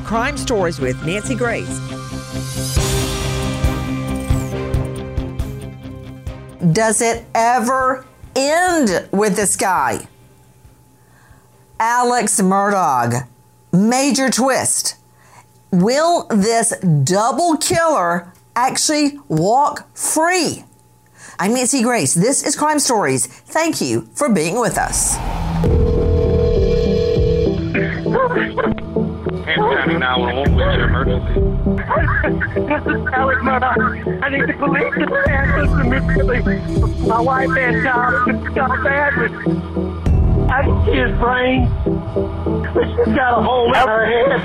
Crime Stories with Nancy Grace. Does it ever end with this guy? Alex Murdaugh. Major twist. Will this double killer actually walk free? I'm Nancy Grace. This is Crime Stories. Thank you for being with us. County 911, what's your emergency? This is Alex Murdaugh. I need the police to answer immediately. My wife and child got badly. I can see his brain. She's got a hole in her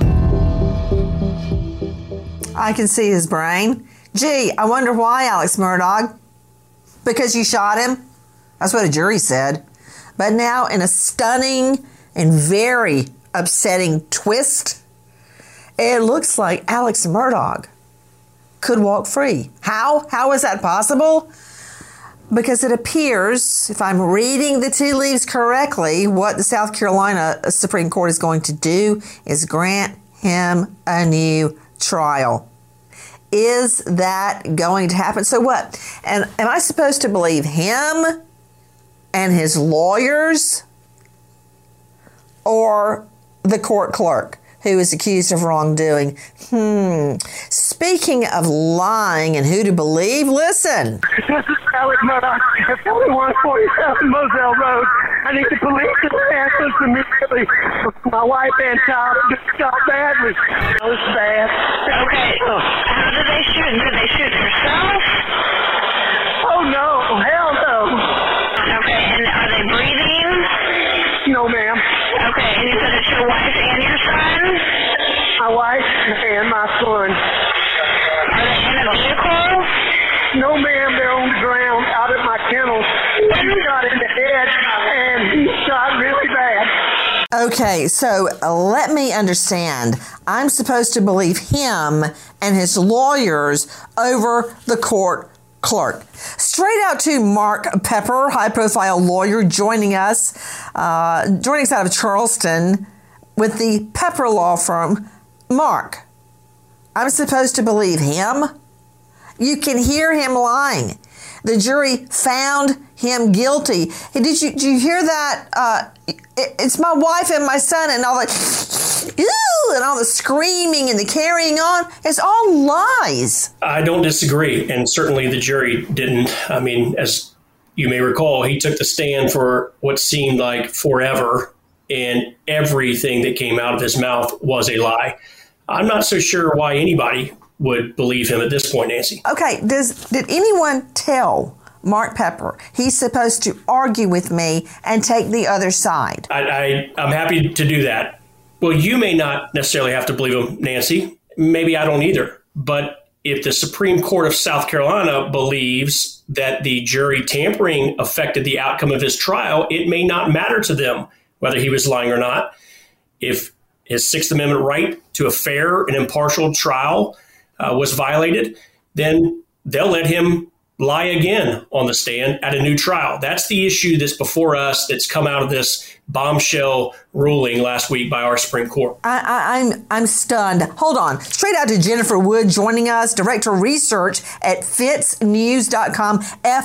head. I can see his brain. Gee, I wonder why, Alex Murdaugh. Because you shot him? That's what a jury said. But now, in a stunning and very upsetting twist, it looks like Alex Murdaugh could walk free. How? How is that possible? Because it appears, if I'm reading the tea leaves correctly, what the South Carolina Supreme Court is going to do is grant him a new trial. Is that going to happen? So what? And am I supposed to believe him and his lawyers, or the court clerk who is accused of wrongdoing? Speaking of lying and who to believe, listen. This is Alex Murdaugh. At 4147 Moselle Road. I need the police to answer immediately. My wife and child just got badly. It was bad. Okay. How did they shoot? Did they shoot themselves? Oh, no. Hell no. Okay. And are they breathing? No, ma'am. Okay. And you said it's your wife and your son? My wife and my son. Are they in a vehicle? No, ma'am. They're on the ground out at my kennels. He shot in the head, and he shot really bad. Okay, so let me understand. I'm supposed to believe him and his lawyers over the court clerk. Straight out to Mark Pepper, high-profile lawyer, joining us out of Charleston with the Pepper Law Firm. Mark, I'm supposed to believe him? You can hear him lying. The jury found him guilty. Hey, did you hear that? It's my wife and my son, and all the ew, and all the screaming and the carrying on. It's all lies. I don't disagree, and certainly the jury didn't. I mean, as you may recall, he took the stand for what seemed like forever, and everything that came out of his mouth was a lie. I'm not so sure why anybody would believe him at this point, Nancy. Okay, did anyone tell Mark Pepper he's supposed to argue with me and take the other side? I'm happy to do that. Well, you may not necessarily have to believe him, Nancy. Maybe I don't either. But if the Supreme Court of South Carolina believes that the jury tampering affected the outcome of his trial, it may not matter to them whether he was lying or not. If his Sixth Amendment right to a fair and impartial trial was violated, then they'll let him lie again on the stand at a new trial. That's the issue that's before us, that's come out of this bombshell ruling last week by our Supreme Court. I'm stunned. Hold on. Straight out to Jennifer Wood joining us, Director of Research at FITSnews.com,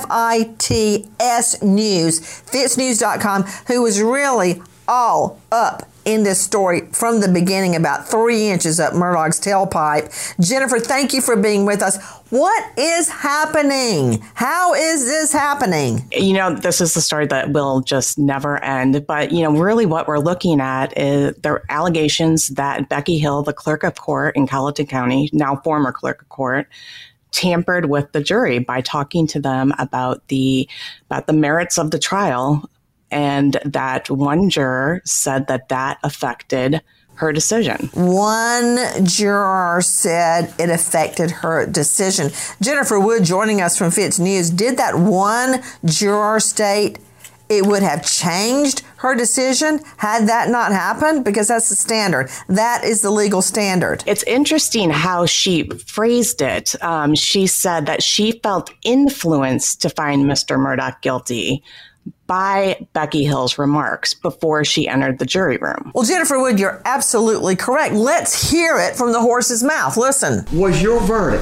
FITS News, FITSnews.com, who was really all up in this story from the beginning, about 3 inches up Murdaugh's tailpipe. Jennifer, thank you for being with us. What is happening? How is this happening? You know, this is the story that will just never end. But, you know, really what we're looking at is the allegations that Becky Hill, the clerk of court in Colleton County, now former clerk of court, tampered with the jury by talking to them about the merits of the trial, and that one juror said that affected her decision. One juror said it affected her decision. Jennifer Wood joining us from Fitz News. Did that one juror state it would have changed her decision had that not happened? Because that's the standard. That is the legal standard. It's interesting how she phrased it. She said that she felt influenced to find Mr. Murdaugh guilty by Becky Hill's remarks before she entered the jury room. Well, Jennifer Wood, you're absolutely correct. Let's hear it from the horse's mouth. Listen. Was your verdict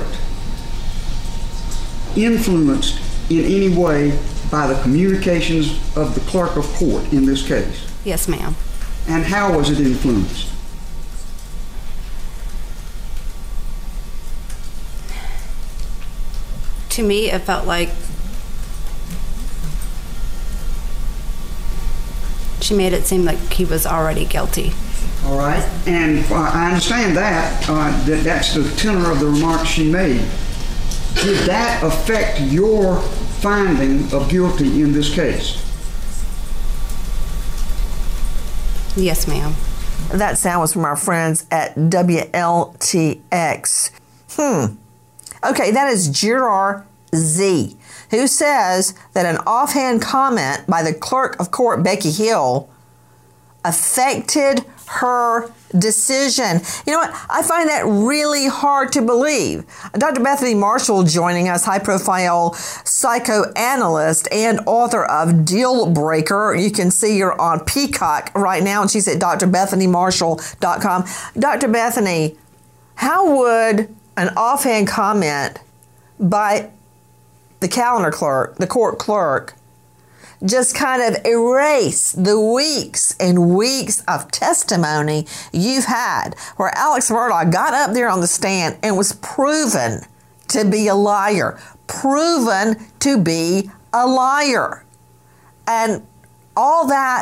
influenced in any way by the communications of the clerk of court in this case? Yes, ma'am. And how was it influenced? To me, it felt like she made it seem like he was already guilty. All right. And I understand that. That's the tenor of the remarks she made. Did that affect your finding of guilty in this case? Yes, ma'am. That sound was from our friends at WLTX. Okay, that is Gerard Z, who says that an offhand comment by the clerk of court, Becky Hill, affected her decision. You know what? I find that really hard to believe. Dr. Bethany Marshall joining us, high-profile psychoanalyst and author of Deal Breaker. You can see her on Peacock right now, and she's at drbethanymarshall.com. Dr. Bethany, how would an offhand comment by the calendar clerk, the court clerk, just kind of erase the weeks and weeks of testimony you've had where Alex Murdaugh got up there on the stand and was proven to be a liar, and all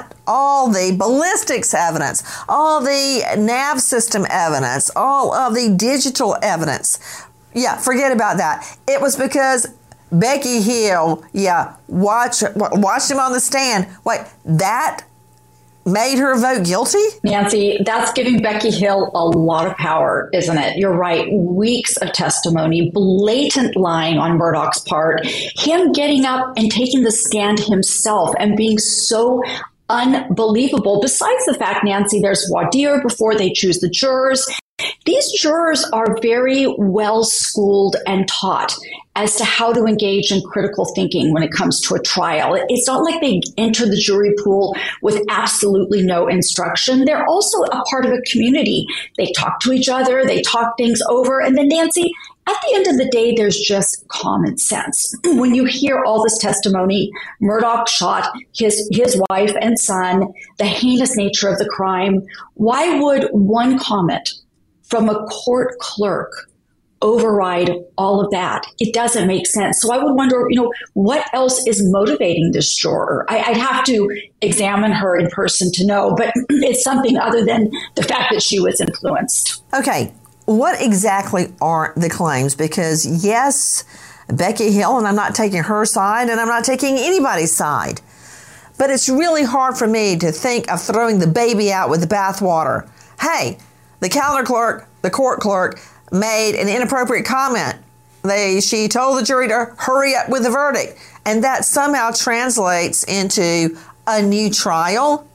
the ballistics evidence, all the nav system evidence, all of the digital evidence. Yeah, forget about that. It was because Becky Hill, watched him on the stand. Wait, that made her vote guilty? Nancy, that's giving Becky Hill a lot of power, isn't it? You're right. Weeks of testimony, blatant lying on Murdaugh's part, him getting up and taking the stand himself and being so unbelievable. Besides the fact, Nancy, there's voir dire before they choose the jurors. These jurors are very well schooled and taught as to how to engage in critical thinking when it comes to a trial. It's not like they enter the jury pool with absolutely no instruction. They're also a part of a community. They talk to each other, they talk things over, and then Nancy, at the end of the day, there's just common sense. When you hear all this testimony, Murdaugh shot his wife and son, the heinous nature of the crime, why would one comment from a court clerk override all of that? It doesn't make sense. So I would wonder, what else is motivating this juror? I'd have to examine her in person to know, but it's something other than the fact that she was influenced. Okay, what exactly are the claims? Because yes, Becky Hill, and I'm not taking her side, and I'm not taking anybody's side, but it's really hard for me to think of throwing the baby out with the bathwater. Hey, the calendar clerk, the court clerk, made an inappropriate comment. She told the jury to hurry up with the verdict, and that somehow translates into a new trial.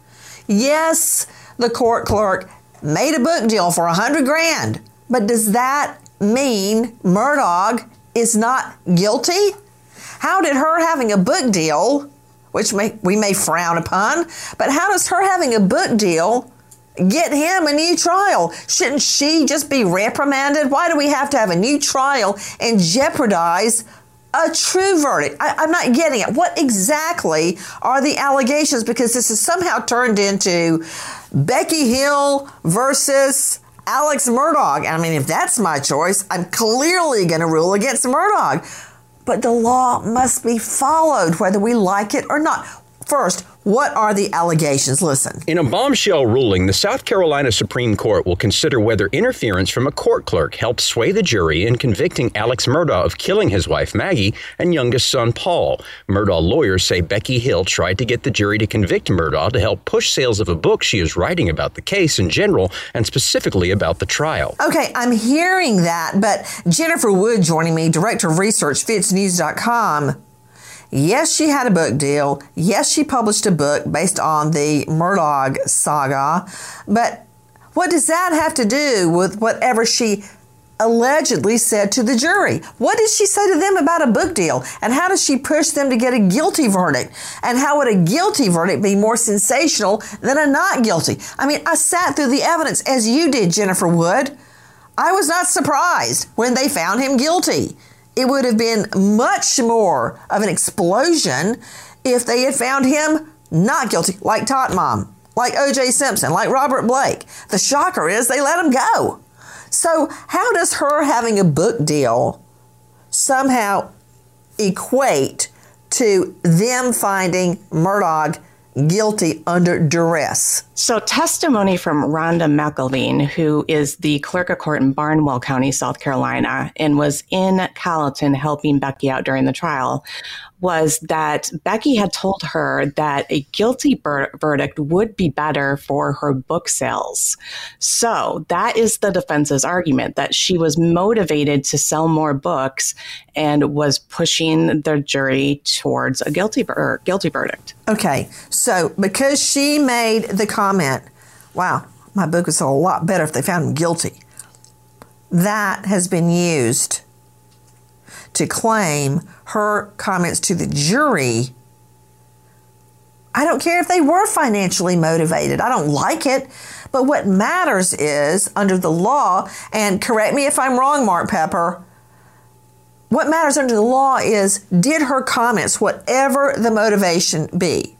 Yes, the court clerk made a book deal for $100,000, but does that mean Murdaugh is not guilty? How did her having a book deal, which we may frown upon, but how does her having a book deal get him a new trial? Shouldn't she just be reprimanded? Why do we have to have a new trial and jeopardize a true verdict? I'm not getting it. What exactly are the allegations? Because this is somehow turned into Becky Hill versus Alex Murdaugh. I mean, if that's my choice, I'm clearly going to rule against Murdaugh. But the law must be followed, whether we like it or not. First, what are the allegations? Listen. In a bombshell ruling, the South Carolina Supreme Court will consider whether interference from a court clerk helped sway the jury in convicting Alex Murdaugh of killing his wife Maggie and youngest son Paul. Murdaugh lawyers say Becky Hill tried to get the jury to convict Murdaugh to help push sales of a book she is writing about the case in general and specifically about the trial. Okay, I'm hearing that, but Jennifer Wood joining me, Director of Research, FitzNews.com. Yes, she had a book deal. Yes, she published a book based on the Murdaugh saga. But what does that have to do with whatever she allegedly said to the jury? What did she say to them about a book deal? And how does she push them to get a guilty verdict? And how would a guilty verdict be more sensational than a not guilty? I mean, I sat through the evidence as you did, Jennifer Wood. I was not surprised when they found him guilty. It would have been much more of an explosion if they had found him not guilty, like Tot Mom, like O.J. Simpson, like Robert Blake. The shocker is they let him go. So how does her having a book deal somehow equate to them finding Murdaugh guilty under duress? So testimony from Rhonda McElveen, who is the clerk of court in Barnwell County, South Carolina, and was in Colleton helping Becky out during the trial, was that Becky had told her that a guilty verdict would be better for her book sales. So that is the defense's argument, that she was motivated to sell more books and was pushing the jury towards a guilty verdict. Okay, so because she made the comment, wow, my book would sell a lot better if they found him guilty, that has been used to claim her comments to the jury. I don't care if they were financially motivated. I don't like it. But what matters is, under the law, and correct me if I'm wrong, Mark Pepper, what matters under the law is, did her comments, whatever the motivation be,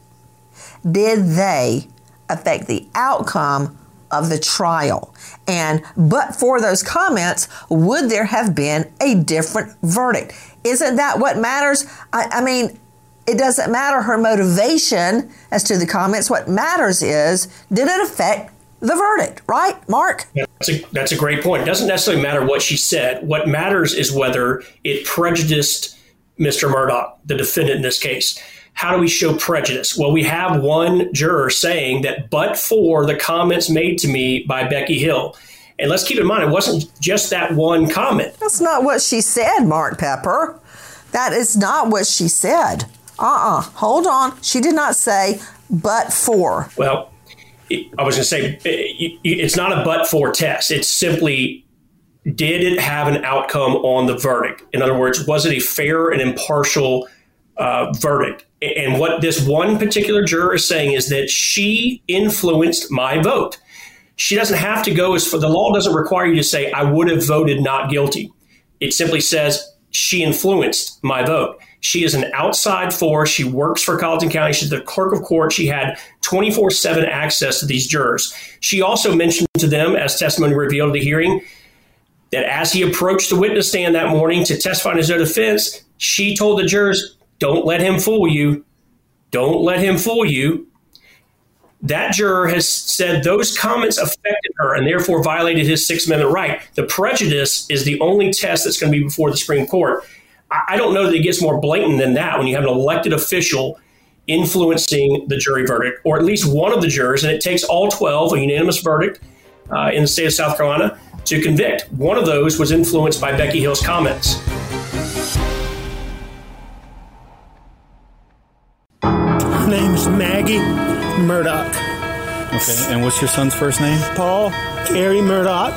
did they affect the outcome of the trial? And but for those comments, would there have been a different verdict? Isn't that what matters? I mean, it doesn't matter her motivation as to the comments. What matters is, did it affect the verdict, right, Mark? That's a great point. It doesn't necessarily matter what she said. What matters is whether it prejudiced Mr. Murdaugh, the defendant in this case. How do we show prejudice? Well, we have one juror saying that but for the comments made to me by Becky Hill. And let's keep in mind, it wasn't just that one comment. That's not what she said, Mark Pepper. That is not what she said. Hold on. She did not say but for. Well, I was going to say, it's not a but for test. It's simply, did it have an outcome on the verdict? In other words, was it a fair and impartial verdict? And what this one particular juror is saying is that she influenced my vote. She doesn't have to go as far. The law doesn't require you to say, I would have voted not guilty. It simply says she influenced my vote. She is an outside force. She works for Colleton County. She's the clerk of court. She had 24/7 access to these jurors. She also mentioned to them, as testimony revealed at the hearing, that as he approached the witness stand that morning to testify in his own defense, she told the jurors, don't let him fool you. Don't let him fool you. That juror has said those comments affected her and therefore violated his Sixth Amendment right. The prejudice is the only test that's going to be before the Supreme Court. I don't know that it gets more blatant than that when you have an elected official influencing the jury verdict, or at least one of the jurors, and it takes all 12, a unanimous verdict in the state of South Carolina, to convict. One of those was influenced by Becky Hill's comments. Her name's Maggie Murdaugh. Okay, and what's your son's first name? Paul Terry Murdaugh.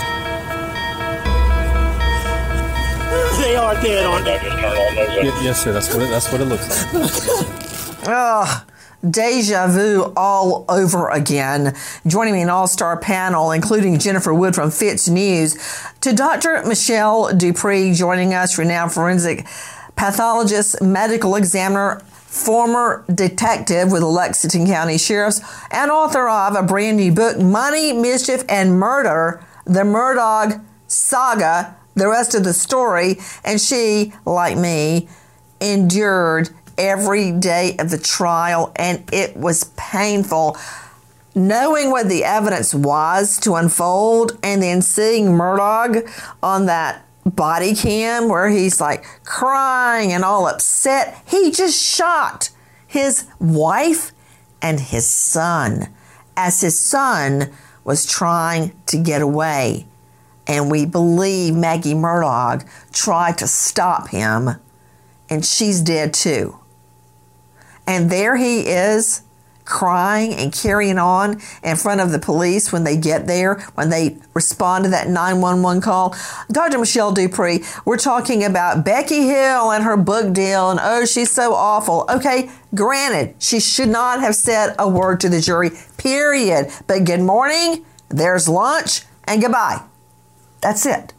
They are dead, aren't they? Yes, sir. That's what it looks like. Oh, deja vu all over again. Joining me in an all-star panel, including Jennifer Wood from Fitz News, to Dr. Michelle Dupree, joining us, renowned forensic pathologist, medical examiner, former detective with the Lexington County Sheriff's, and author of a brand new book, Money, Mischief, and Murder, The Murdaugh Saga, the rest of the story. And she, like me, endured every day of the trial, and it was painful. Knowing what the evidence was to unfold, and then seeing Murdaugh on that body cam where he's like crying and all upset. He just shot his wife and his son as his son was trying to get away. And we believe Maggie Murdaugh tried to stop him, and she's dead too. And there he is, crying and carrying on in front of the police when they get there, when they respond to that 911 call. Dr. Michelle Dupree, we're talking about Becky Hill and her book deal, and oh, she's so awful. Okay, granted, she should not have said a word to the jury, period. But good morning, there's lunch, and goodbye. That's it.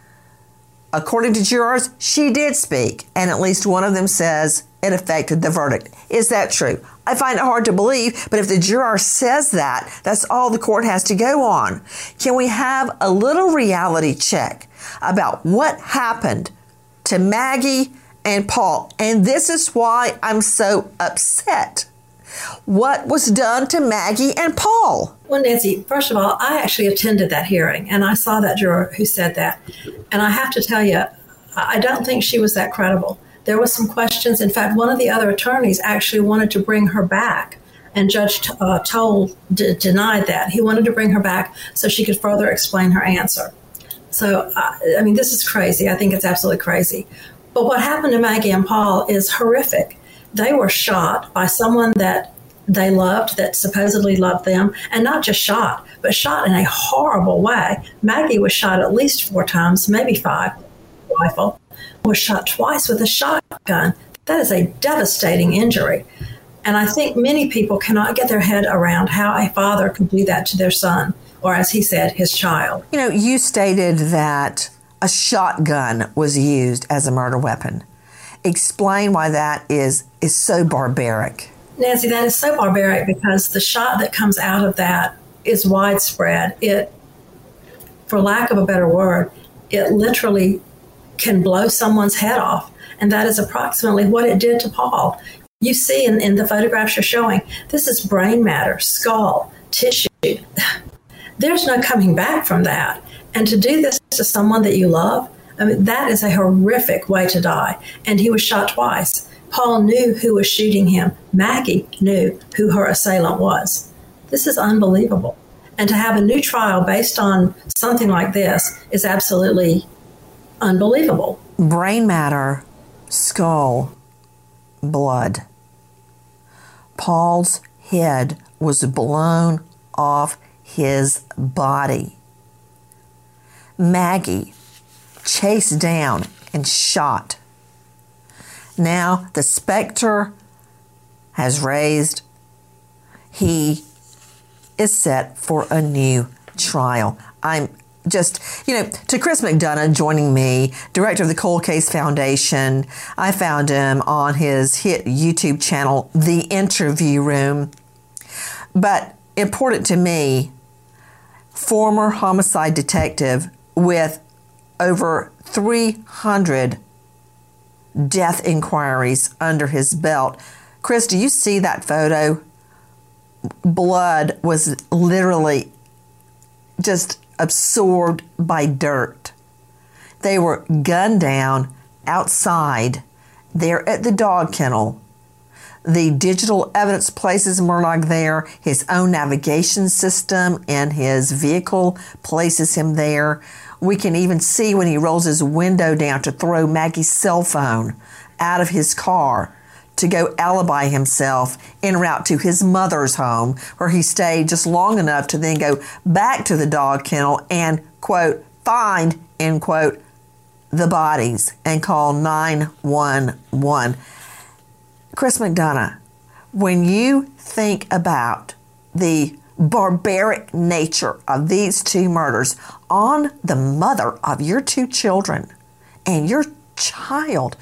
According to jurors, she did speak, and at least one of them says it affected the verdict. Is that true? I find it hard to believe, but if the juror says that, that's all the court has to go on. Can we have a little reality check about what happened to Maggie and Paul? And this is why I'm so upset. What was done to Maggie and Paul? Well, Nancy, first of all, I actually attended that hearing, and I saw that juror who said that. And I have to tell you, I don't think she was that credible. There was some questions. In fact, one of the other attorneys actually wanted to bring her back, and Judge Toll denied that. He wanted to bring her back so she could further explain her answer. So, I mean, this is crazy. I think it's absolutely crazy. But what happened to Maggie and Paul is horrific. They were shot by someone that they loved, that supposedly loved them, and not just shot, but shot in a horrible way. Maggie was shot at least 4 times, maybe 5. Rifle was shot twice with a shotgun. That is a devastating injury. And I think many people cannot get their head around how a father could do that to their son, or as he said, his child. You know, you stated that a shotgun was used as a murder weapon. Explain why that is so barbaric. Nancy, that is so barbaric because the shot that comes out of that is widespread. It, for lack of a better word, it literally can blow someone's head off. And that is approximately what it did to Paul. You see in the photographs you're showing, this is brain matter, skull, tissue. There's no coming back from that. And to do this to someone that you love, I mean, that is a horrific way to die. And he was shot twice. Paul knew who was shooting him. Maggie knew who her assailant was. This is unbelievable. And to have a new trial based on something like this is absolutely unbelievable. Brain matter, skull, blood. Paul's head was blown off his body. Maggie chased down and shot. Now the specter has raised. He is set for a new trial. I'm just, to Chris McDonough joining me, director of the Cold Case Foundation. I found him on his hit YouTube channel, The Interview Room. But important to me, former homicide detective with over 300 death inquiries under his belt. Chris, do you see that photo? Blood was literally just absorbed by dirt. They were gunned down outside there at the dog kennel. The digital evidence places Murdaugh there. His own navigation system in his vehicle places him there. We can even see when he rolls his window down to throw Maggie's cell phone out of his car to go alibi himself en route to his mother's home, where he stayed just long enough to then go back to the dog kennel and, quote, find, end quote, the bodies and call 911. Chris McDonough, when you think about the barbaric nature of these 2 murders on the mother of your 2 children and your child,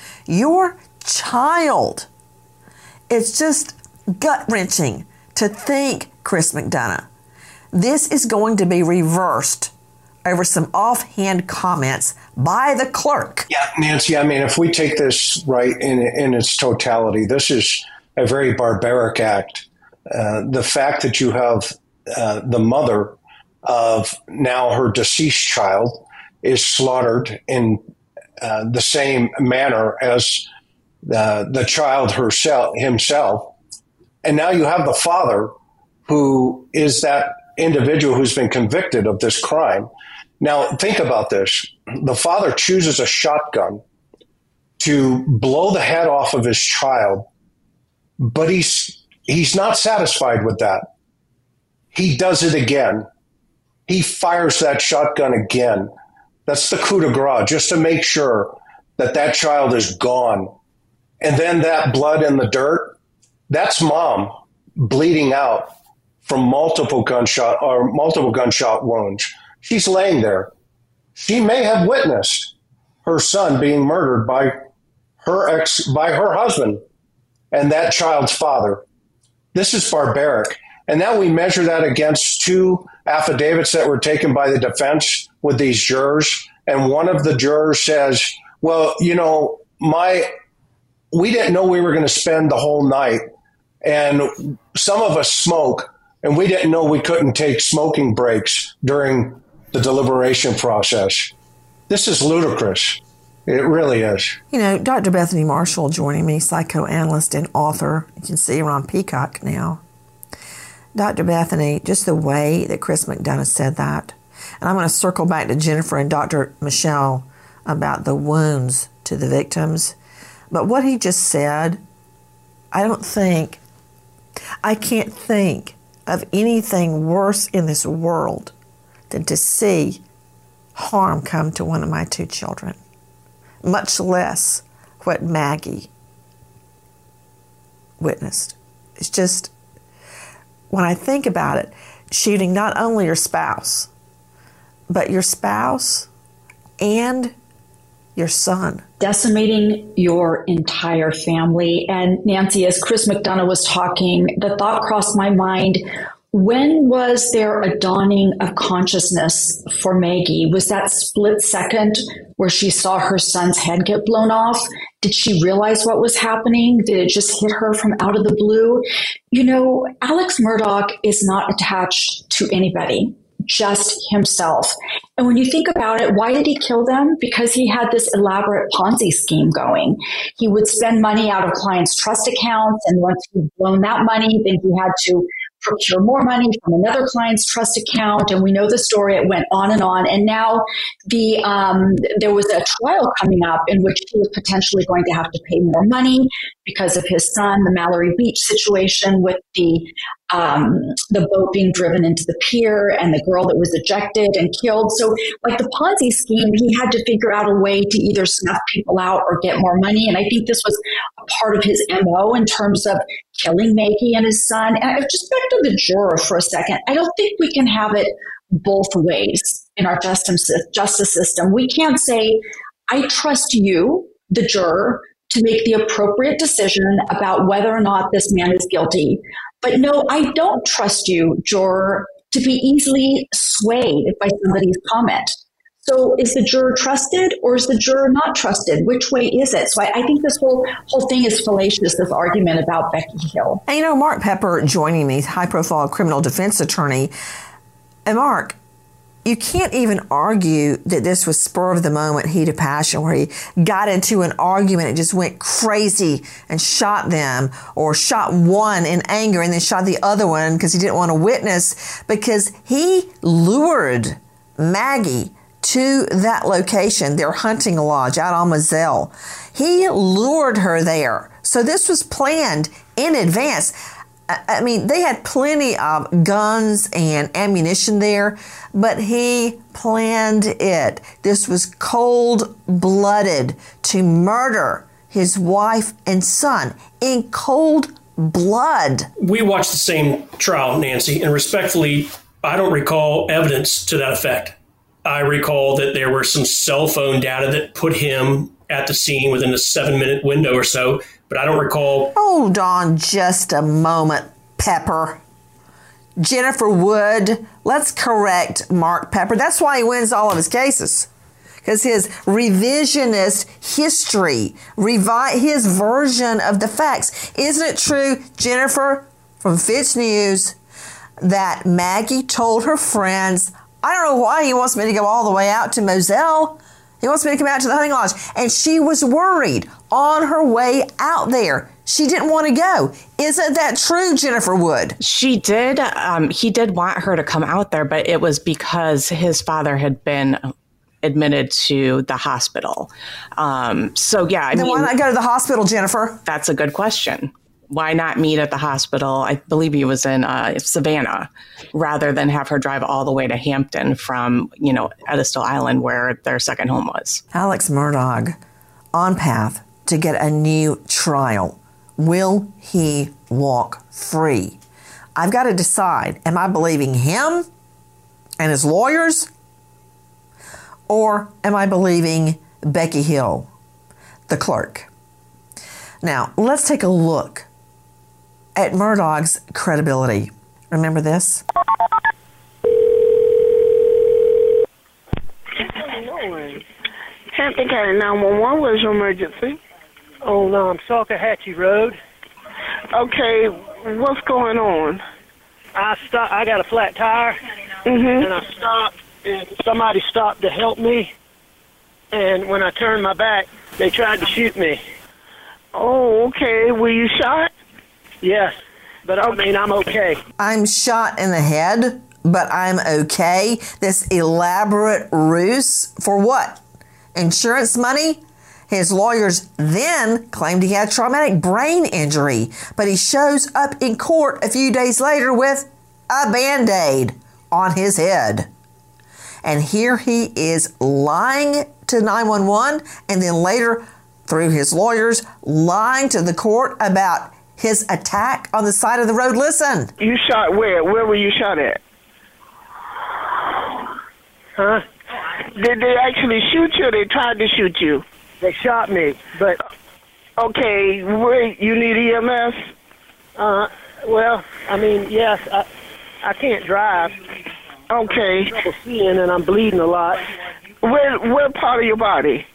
it's just gut-wrenching to think, Chris McDonough, this is going to be reversed over some offhand comments by the clerk. Yeah, Nancy, I mean, if we take this right in its totality, this is a very barbaric act. The fact that you have the mother of now her deceased child is slaughtered in the same manner as the child himself. And now you have the father who is that individual who's been convicted of this crime. Now, think about this. The father chooses a shotgun to blow the head off of his child, but he's he's not satisfied with that. He does it again. He fires that shotgun again. That's the coup de grace, just to make sure that that child is gone. And then that blood in the dirt, that's mom bleeding out from multiple gunshot wounds. She's laying there. She may have witnessed her son being murdered by her husband and that child's father. This is barbaric. And now we measure that against 2 affidavits that were taken by the defense with these jurors. And one of the jurors says, well, you know, we didn't know we were going to spend the whole night. And some of us smoke, and we didn't know we couldn't take smoking breaks during the deliberation process. This is ludicrous. It really is. You know, Dr. Bethany Marshall joining me, psychoanalyst and author. You can see her on Peacock now. Dr. Bethany, just the way that Chris McDonough said that, and I'm going to circle back to Jennifer and Dr. Michelle about the wounds to the victims. But what he just said, I can't think of anything worse in this world than to see harm come to one of my 2 children, much less what Maggie witnessed. It's just, when I think about it, shooting not only your spouse, but your spouse and your son. Decimating your entire family. And Nancy, as Chris McDonough was talking, the thought crossed my mind, when was there a dawning of consciousness for Maggie? Was that split second where she saw her son's head get blown off? Did she realize what was happening? Did it just hit her from out of the blue? You know, Alex Murdaugh is not attached to anybody, just himself. And when you think about it, why did he kill them? Because he had this elaborate Ponzi scheme going. He would spend money out of clients' trust accounts, and once he'd blown that money, then he had to procure more money from another client's trust account. And we know the story. It went on. And now there was a trial coming up in which he was potentially going to have to pay more money because of his son, the Mallory Beach situation with the boat being driven into the pier and the girl that was ejected and killed. So like the Ponzi scheme, he had to figure out a way to either snuff people out or get more money. And I think this was a part of his MO in terms of killing Maggie and his son. And just back to the juror for a second, I don't think we can have it both ways in our justice system. We can't say, I trust you, the juror, to make the appropriate decision about whether or not this man is guilty. But no, I don't trust you, juror, to be easily swayed by somebody's comment. So is the juror trusted or is the juror not trusted? Which way is it? So I think this whole thing is fallacious, this argument about Becky Hill. And you know, Mark Pepper joining me, high-profile criminal defense attorney. And Mark, you can't even argue that this was spur of the moment, heat of passion, where he got into an argument and just went crazy and shot them, or shot one in anger and then shot the other one because he didn't want to witness, because he lured Maggie to that location, their hunting lodge out on Moselle. He lured her there. So this was planned in advance. I mean, they had plenty of guns and ammunition there, but he planned it. This was cold-blooded to murder his wife and son in cold blood. We watched the same trial, Nancy, and respectfully, I don't recall evidence to that effect. I recall that there were some cell phone data that put him at the scene within a 7-minute window or so, but I don't recall. Hold on just a moment, Pepper. Jennifer Wood, let's correct Mark Pepper. That's why he wins all of his cases, because his revisionist history, his version of the facts. Isn't it true, Jennifer, from Fitch News, that Maggie told her friends, I don't know why he wants me to go all the way out to Moselle. He wants me to come out to the hunting lodge. And she was worried on her way out there. She didn't want to go. Isn't that true, Jennifer Wood? She did. He did want her to come out there, but it was because his father had been admitted to the hospital. So, yeah. Then why not go to the hospital, Jennifer? That's a good question. why not meet at the hospital? I believe he was in Savannah, rather than have her drive all the way to Hampton from, Edistal Island, where their second home was. Alex Murdaugh on path to get a new trial. Will he walk free? I've got to decide, am I believing him and his lawyers, or am I believing Becky Hill, the clerk? Now, let's take a look at Murdaugh's credibility. Remember this? Hampton County 911, what is your emergency? On Salkehatchie Road. Okay, what's going on? I got a flat tire, and I stopped, and somebody stopped to help me. And when I turned my back, they tried to shoot me. Oh, okay. Were you shot? Yes, but I'm okay. I'm shot in the head, but I'm okay. This elaborate ruse for what? Insurance money? His lawyers then claimed he had traumatic brain injury, but he shows up in court a few days later with a Band-Aid on his head. And here he is lying to 911, and then later, through his lawyers, lying to the court about his attack on the side of the road. Listen. You shot where? Where were you shot at? Huh? Did they actually shoot you or they tried to shoot you? They shot me, but... Okay, you need EMS? Yes, I can't drive. Okay. I'm trouble seeing and I'm bleeding a lot. Where part of your body?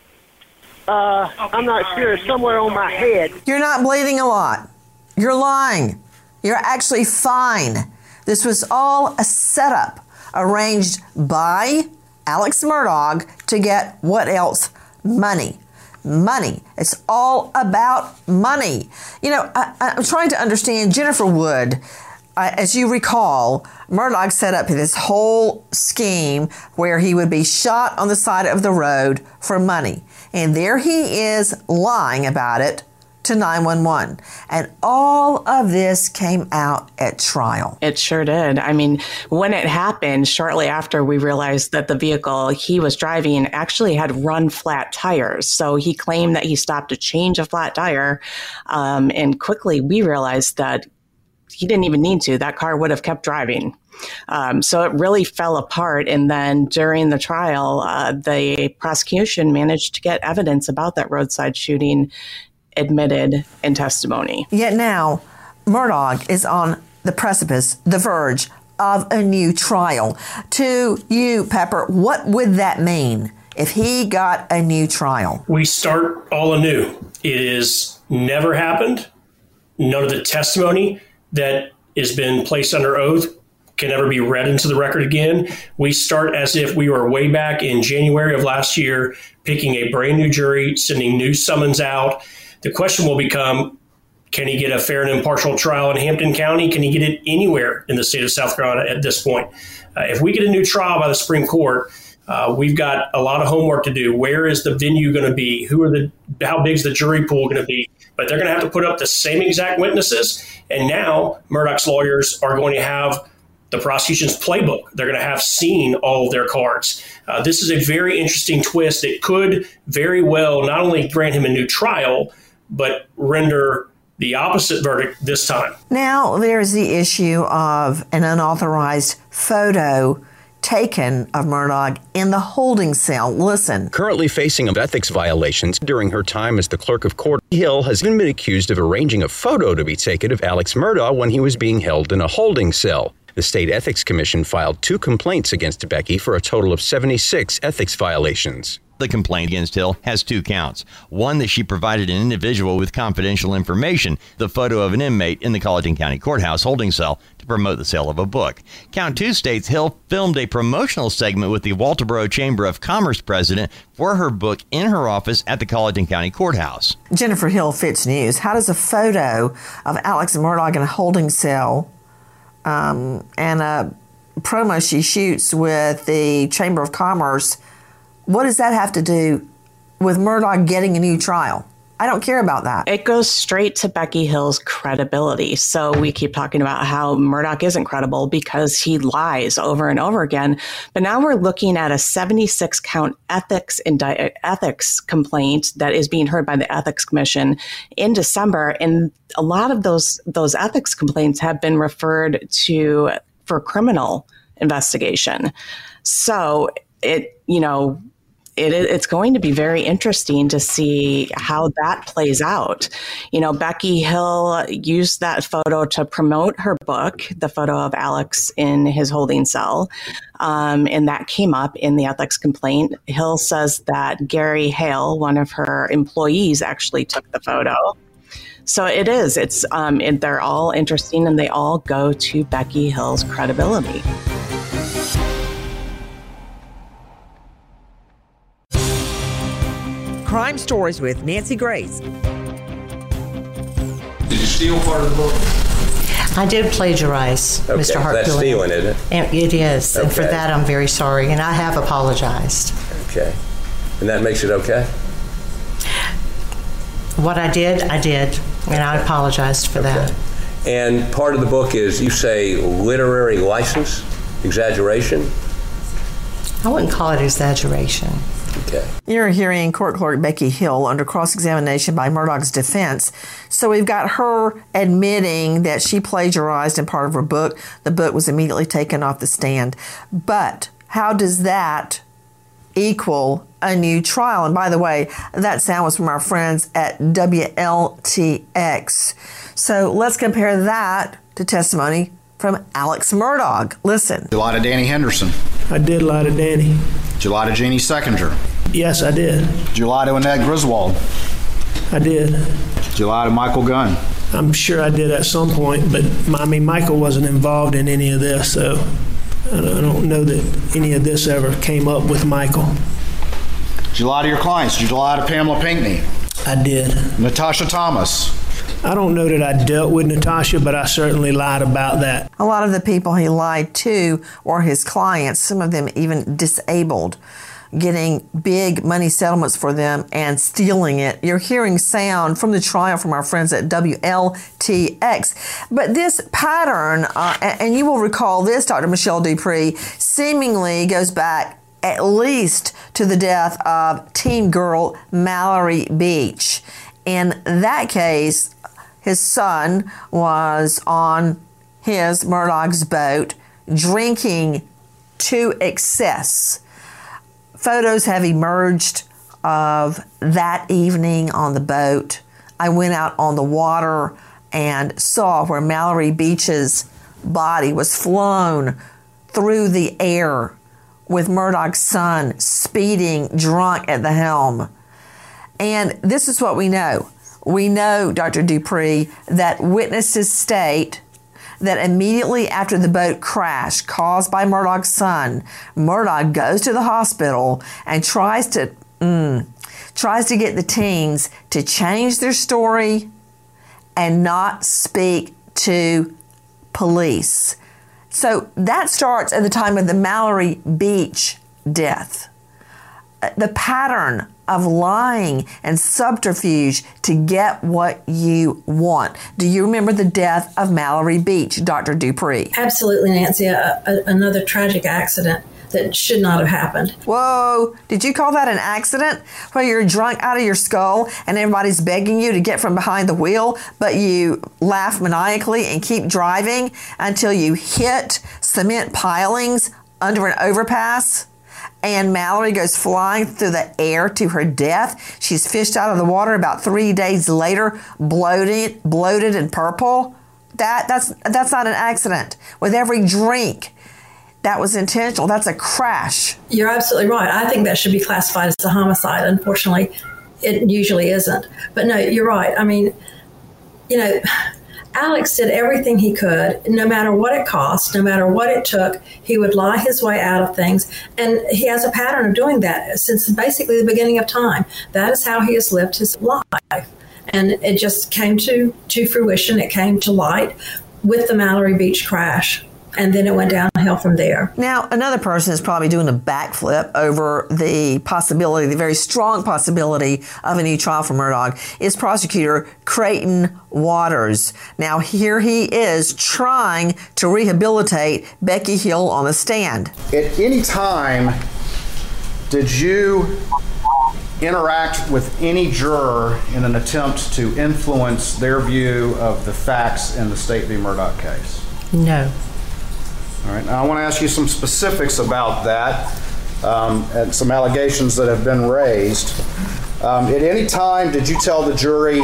I'm not sure. Somewhere on my head. You're not bleeding a lot. You're lying. You're actually fine. This was all a setup arranged by Alex Murdaugh to get what else? Money. Money. It's all about money. I'm trying to understand Jennifer Wood. As you recall, Murdaugh set up this whole scheme where he would be shot on the side of the road for money. And there he is lying about it to 911. And all of this came out at trial. It sure did. I mean, when it happened, shortly after, we realized that the vehicle he was driving actually had run flat tires. So he claimed that he stopped to change a flat tire. And quickly we realized that he didn't even need to. That car would have kept driving. So it really fell apart. And then during the trial, the prosecution managed to get evidence about that roadside shooting admitted in testimony. Yet now, Murdaugh is on the precipice, the verge of a new trial. To you, Pepper, what would that mean if he got a new trial? We start all anew. It is never happened. None of the testimony that has been placed under oath can ever be read into the record again. We start as if we were way back in January of last year, picking a brand new jury, sending new summons out. The question will become, can he get a fair and impartial trial in Hampton County? Can he get it anywhere in the state of South Carolina at this point? If we get a new trial by the Supreme Court, we've got a lot of homework to do. Where is the venue going to be? How big is the jury pool going to be? But they're going to have to put up the same exact witnesses. And now Murdaugh's lawyers are going to have the prosecution's playbook. They're going to have seen all of their cards. This is a very interesting twist that could very well not only grant him a new trial, but render the opposite verdict this time. Now there's the issue of an unauthorized photo taken of Murdaugh in the holding cell. Listen. Currently facing ethics violations during her time as the clerk of court, Hill has even been accused of arranging a photo to be taken of Alex Murdaugh when he was being held in a holding cell. The State Ethics Commission filed 2 complaints against Becky for a total of 76 ethics violations. The complaint against Hill has 2 counts. One, that she provided an individual with confidential information, the photo of an inmate in the Colleton County Courthouse holding cell, to promote the sale of a book. Count 2 states Hill filmed a promotional segment with the Walterboro Chamber of Commerce president for her book in her office at the Colleton County Courthouse. Jennifer Hill, Fitch News. How does a photo of Alex Murdaugh in a holding cell and a promo she shoots with the Chamber of Commerce, what does that have to do with Murdaugh getting a new trial? I don't care about that. It goes straight to Becky Hill's credibility. So we keep talking about how Murdaugh isn't credible because he lies over and over again. But now we're looking at a 76-count ethics complaint that is being heard by the Ethics Commission in December. And a lot of those ethics complaints have been referred to for criminal investigation. So it's going to be very interesting to see how that plays out. Becky Hill used that photo to promote her book, the photo of Alex in his holding cell. And that came up in the ethics complaint. Hill says that Gary Hale, one of her employees, actually took the photo. So they're all interesting, and they all go to Becky Hill's credibility. Crime Stories with Nancy Grace. Did you steal part of the book? I did plagiarize, Okay, Mr. Hartfield. that's stealing, isn't it? And it is, and for Okay. that I'm very sorry, and I have apologized. Okay. And that makes it okay? What I did, and I apologized for that. And part of the book is, you say, literary license, exaggeration? I wouldn't call it exaggeration. Okay. You're hearing Court Clerk Becky Hill under cross-examination by Murdaugh's defense. So we've got her admitting that she plagiarized in part of her book. The book was immediately taken off the stand. But how does that equal a new trial? And by the way, that sound was from our friends at WLTX. So let's compare that to testimony from Alex Murdaugh. Listen. Did you lie to Danny Henderson? I did lie to Danny. Did you lie to Jeannie Seckinger? Yes, I did. Did you lie to Annette Griswold? I did. Did you lie to Michael Gunn? I'm sure I did at some point, but Michael wasn't involved in any of this, so I don't know that any of this ever came up with Michael. Did you lie to your clients? Did you lie to Pamela Pinckney? I did. Natasha Thomas? I don't know that I dealt with Natasha, but I certainly lied about that. A lot of the people he lied to were his clients, some of them even disabled, getting big money settlements for them and stealing it. You're hearing sound from the trial from our friends at WLTX. But this pattern, and you will recall this, Dr. Michelle Dupree, seemingly goes back at least to the death of teen girl Mallory Beach. In that case, his son was on his Murdaugh's boat drinking to excess. Photos have emerged of that evening on the boat. I went out on the water and saw where Mallory Beach's body was flown through the air with Murdaugh's son speeding drunk at the helm. And this is what we know. We know, Dr. Dupree, that witnesses state that immediately after the boat crash caused by Murdaugh's son, Murdaugh goes to the hospital and tries to get the teens to change their story and not speak to police. So that starts at the time of the Mallory Beach death. The pattern of lying and subterfuge to get what you want. Do you remember the death of Mallory Beach, Dr. Dupree? Absolutely, Nancy. Another tragic accident that should not have happened. Whoa, did you call that an accident? Where you're drunk out of your skull and everybody's begging you to get from behind the wheel, but you laugh maniacally and keep driving until you hit cement pilings under an overpass? And Mallory goes flying through the air to her death. She's fished out of the water about 3 days later, bloated and purple. That's not an accident. With every drink, that was intentional. That's a crash. You're absolutely right. I think that should be classified as a homicide. Unfortunately, it usually isn't. But no, you're right. I mean, Alex did everything he could, no matter what it cost, no matter what it took. He would lie his way out of things. And he has a pattern of doing that since basically the beginning of time. That is how he has lived his life. And it just came to fruition. It came to light with the Mallory Beach crash. And then it went downhill from there. Now, another person is probably doing a backflip over the possibility, the very strong possibility of a new trial for Murdaugh is prosecutor Creighton Waters. Now, here he is trying to rehabilitate Becky Hill on the stand. At any time, did you interact with any juror in an attempt to influence their view of the facts in the State v. Murdaugh case? No. All right, now I want to ask you some specifics about that and some allegations that have been raised. At any time, did you tell the jury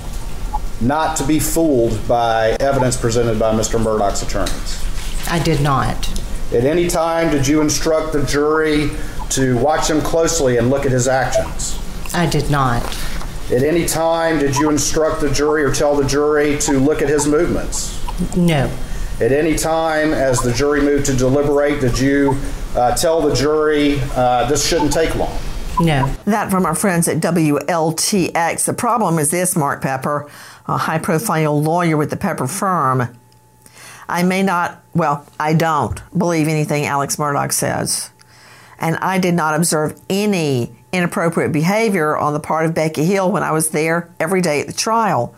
not to be fooled by evidence presented by Mr. Murdaugh's attorneys? I did not. At any time, did you instruct the jury to watch him closely and look at his actions? I did not. At any time, did you instruct the jury or tell the jury to look at his movements? No. At any time, as the jury moved to deliberate, did you tell the jury this shouldn't take long? No. That from our friends at WLTX. The problem is this, Mark Pepper, a high-profile lawyer with the Pepper firm. I don't believe anything Alex Murdaugh says. And I did not observe any inappropriate behavior on the part of Becky Hill when I was there every day at the trial.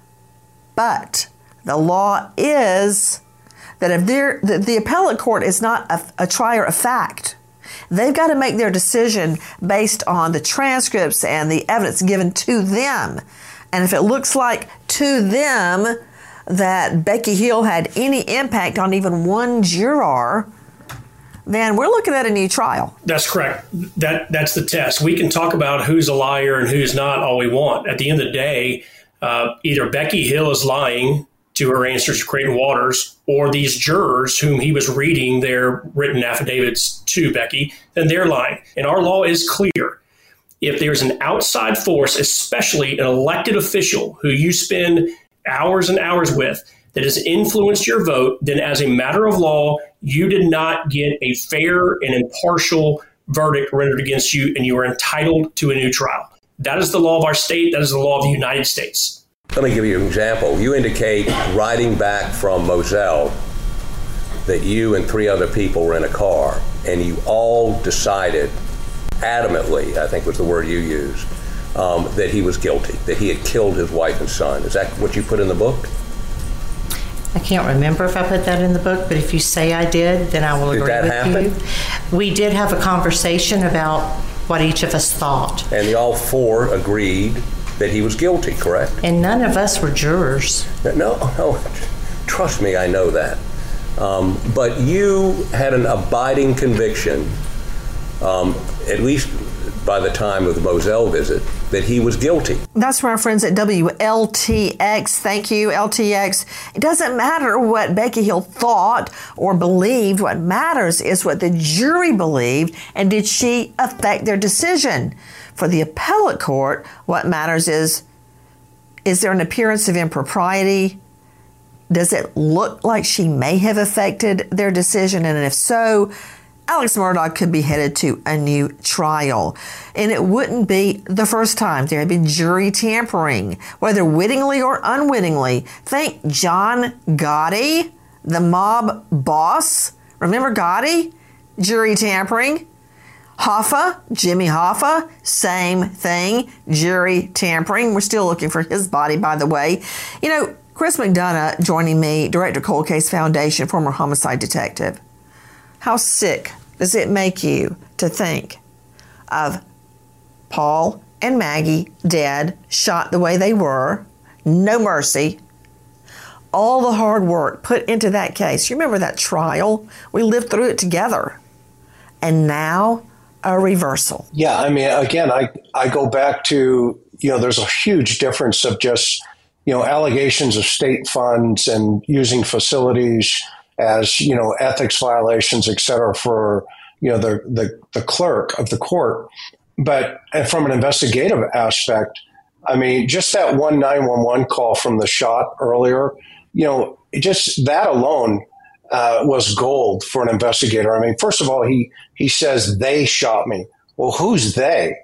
But the law is that if the appellate court is not a trier of fact, they've got to make their decision based on the transcripts and the evidence given to them. And if it looks like to them that Becky Hill had any impact on even one juror, then we're looking at a new trial. That's correct. That's the test. We can talk about who's a liar and who's not all we want. At the end of the day, either Becky Hill is lying to her answers to Creighton Waters, or these jurors whom he was reading their written affidavits to Becky, then they're lying. And our law is clear. If there's an outside force, especially an elected official who you spend hours and hours with, that has influenced your vote, then as a matter of law, you did not get a fair and impartial verdict rendered against you, and you are entitled to a new trial. That is the law of our state. That is the law of the United States. Let me give you an example. You indicate riding back from Moselle that you and 3 other people were in a car, and you all decided adamantly, I think was the word you used, that he was guilty, that he had killed his wife and son. Is that what you put in the book? I can't remember if I put that in the book, but if you say I did, then I will agree with you. Did that happen? We did have a conversation about what each of us thought. And all 4 agreed that he was guilty, correct? And none of us were jurors. No, trust me, I know that. But you had an abiding conviction, at least by the time of the Moselle visit, that he was guilty. That's from our friends at WLTX. Thank you, LTX. It doesn't matter what Becky Hill thought or believed. What matters is what the jury believed, and did she affect their decision? For the appellate court, what matters is there an appearance of impropriety? Does it look like she may have affected their decision? And if so, Alex Murdaugh could be headed to a new trial. And it wouldn't be the first time there had been jury tampering, whether wittingly or unwittingly. Think John Gotti, the mob boss. Remember Gotti? Jury tampering. Hoffa, Jimmy Hoffa, same thing, jury tampering. We're still looking for his body, by the way. You know, Chris McDonough joining me, Director Cold Case Foundation, former homicide detective. How sick does it make you to think of Paul and Maggie dead, shot the way they were, no mercy, all the hard work put into that case? You remember that trial? We lived through it together. And now a reversal. Yeah, I mean, again, I go back to, there's a huge difference of just, allegations of state funds and using facilities as, ethics violations, et cetera, for, the clerk of the court. But from an investigative aspect, I mean, just that 911 call from the shot earlier, just that alone was gold for an investigator. I mean, first of all, he says they shot me. Well, who's they?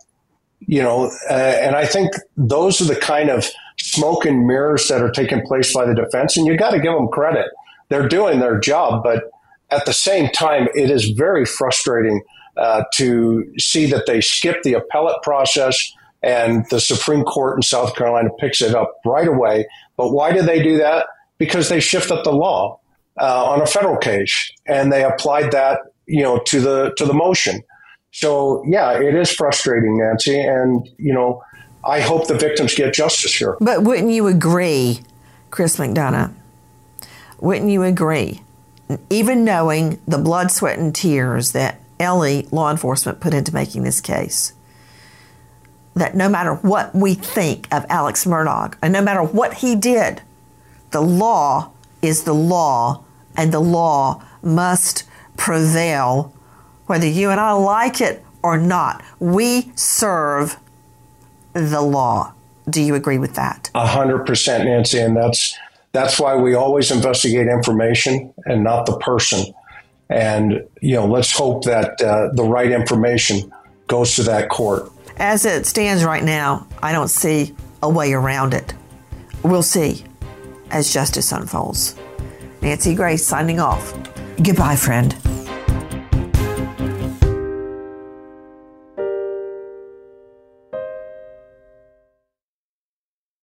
And I think those are the kind of smoke and mirrors that are taking place by the defense, and you got to give them credit. they're doing their job. But at the same time, it is very frustrating to see that they skip the appellate process and the Supreme Court in South Carolina picks it up right away. But why do they do that? Because they shifted the law on a federal case, and they applied that, to the motion. So yeah, it is frustrating, Nancy, and I hope the victims get justice here. But wouldn't you agree, Chris McDonough? Wouldn't you agree, even knowing the blood, sweat, and tears that Ellie law enforcement put into making this case, that no matter what we think of Alex Murdaugh and no matter what he did, the law is the law, and the law must prevail, whether you and I like it or not. We serve the law. Do you agree with that? 100%, Nancy, and that's why we always investigate information and not the person. And let's hope that the right information goes to that court. As it stands right now, I don't see a way around it. We'll see as justice unfolds. Nancy Grace signing off. Goodbye, friend.